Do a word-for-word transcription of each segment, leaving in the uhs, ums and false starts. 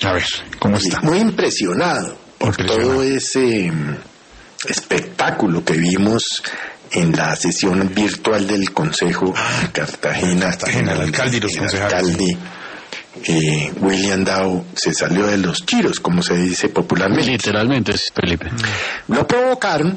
A ver, ¿cómo está? Muy impresionado por todo ese espectáculo que vimos en la sesión virtual del Consejo ah, Cartagena. Cartagena, el alcalde y los concejales. Alcalde, eh, William Dow se salió de los chiros, como se dice popularmente. Literalmente, Felipe. Lo provocaron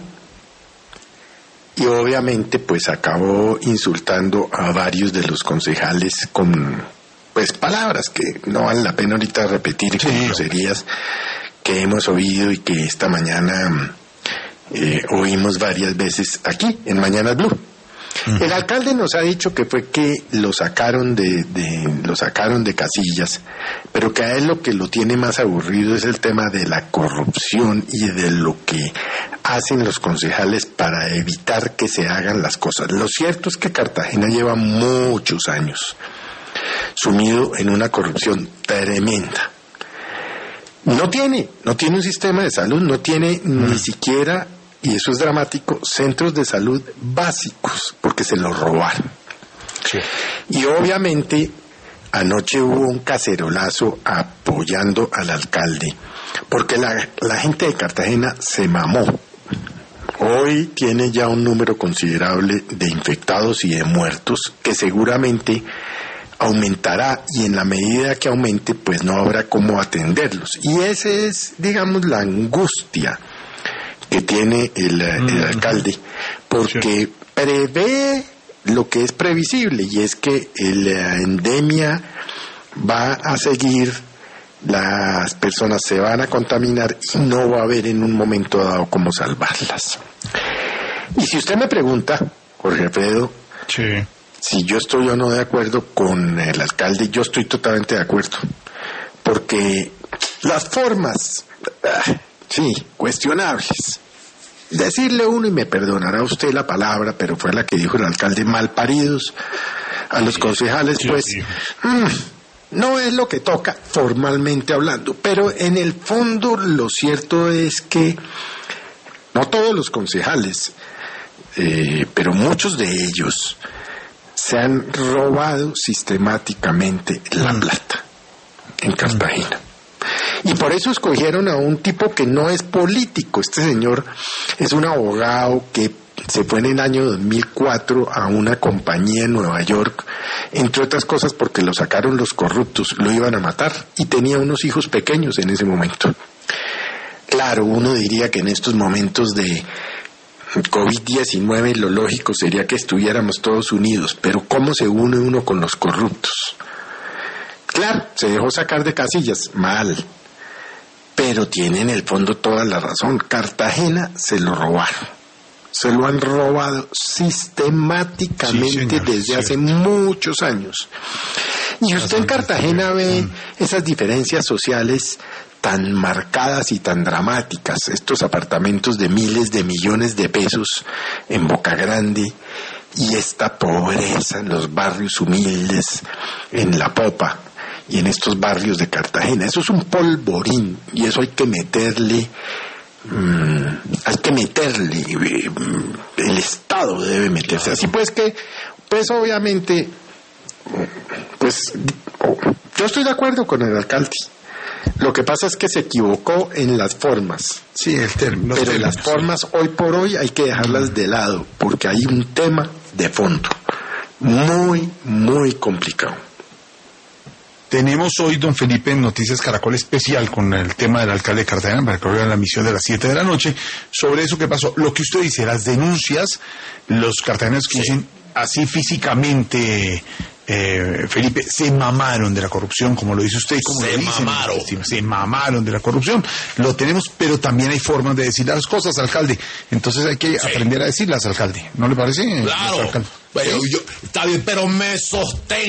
y obviamente pues acabó insultando a varios de los concejales con pues palabras que no vale la pena ahorita repetir, sí, con groserías que hemos oído y que esta mañana eh, oímos varias veces aquí en Mañanas Blue. Uh-huh. El alcalde nos ha dicho que fue que lo sacaron de, de lo sacaron de casillas, pero que a él lo que lo tiene más aburrido es el tema de la corrupción y de lo que hacen los concejales para evitar que se hagan las cosas. Lo cierto es que Cartagena lleva muchos años sumido en una corrupción tremenda. No tiene, no tiene un sistema de salud, no tiene mm. ni siquiera, y eso es dramático, centros de salud básicos, porque se los robaron. Sí. Y obviamente anoche hubo un cacerolazo apoyando al alcalde, porque la, la gente de Cartagena se mamó. Hoy tiene ya un número considerable de infectados y de muertos que seguramente aumentará, y en la medida que aumente pues no habrá cómo atenderlos, y esa es, digamos, la angustia que tiene el, mm. el alcalde, porque sí. prevé lo que es previsible, y es que la endemia va a seguir, las personas se van a contaminar y no va a haber en un momento dado cómo salvarlas. Y si usted me pregunta, Jorge Alfredo, sí, si yo estoy o no de acuerdo con el alcalde, yo estoy totalmente de acuerdo, porque las formas, sí, cuestionables. Decirle uno, y me perdonará usted la palabra, pero fue la que dijo el alcalde, malparidos a los concejales, pues mmm, no es lo que toca formalmente hablando, pero en el fondo lo cierto es que no todos los concejales, eh, pero muchos de ellos se han robado sistemáticamente la plata en Cartagena. Y por eso escogieron a un tipo que no es político. Este señor es un abogado que se fue en el año dos mil cuatro a una compañía en Nueva York, entre otras cosas porque lo sacaron los corruptos, lo iban a matar, y tenía unos hijos pequeños en ese momento. Claro, uno diría que en estos momentos de covid diecinueve lo lógico sería que estuviéramos todos unidos, pero ¿cómo se une uno con los corruptos? Claro, se dejó sacar de casillas, mal, pero tiene en el fondo toda la razón. Cartagena se lo robaron, se lo han robado sistemáticamente, sí, señor, desde sí. hace muchos años. Y usted en Cartagena ve esas diferencias sociales tan marcadas y tan dramáticas, estos apartamentos de miles de millones de pesos en Boca Grande, y esta pobreza en los barrios humildes, en La Popa y en estos barrios de Cartagena. Eso es un polvorín, y eso hay que meterle, mmm, hay que meterle, el Estado debe meterse. Así pues que, pues obviamente, pues yo estoy de acuerdo con el alcalde. Lo que pasa es que se equivocó en las formas. Sí, el término. Pero términos, las formas sí. hoy por hoy hay que dejarlas de lado, porque hay un tema de fondo muy, muy complicado. Tenemos hoy, don Felipe, en Noticias Caracol especial con el tema del alcalde de Cartagena, para que vean la misión de las siete de la noche, sobre eso que pasó. Lo que usted dice, las denuncias, los cartageneros que sí. dicen así físicamente, eh, Felipe, se mamaron de la corrupción, como lo dice usted, como se lo dicen, mamaron. Se mamaron de la corrupción. Lo tenemos, pero también hay formas de decir las cosas, alcalde. Entonces hay que sí. aprender a decirlas, alcalde. ¿No le parece? Claro. Bueno, yo, está bien, pero me sostén.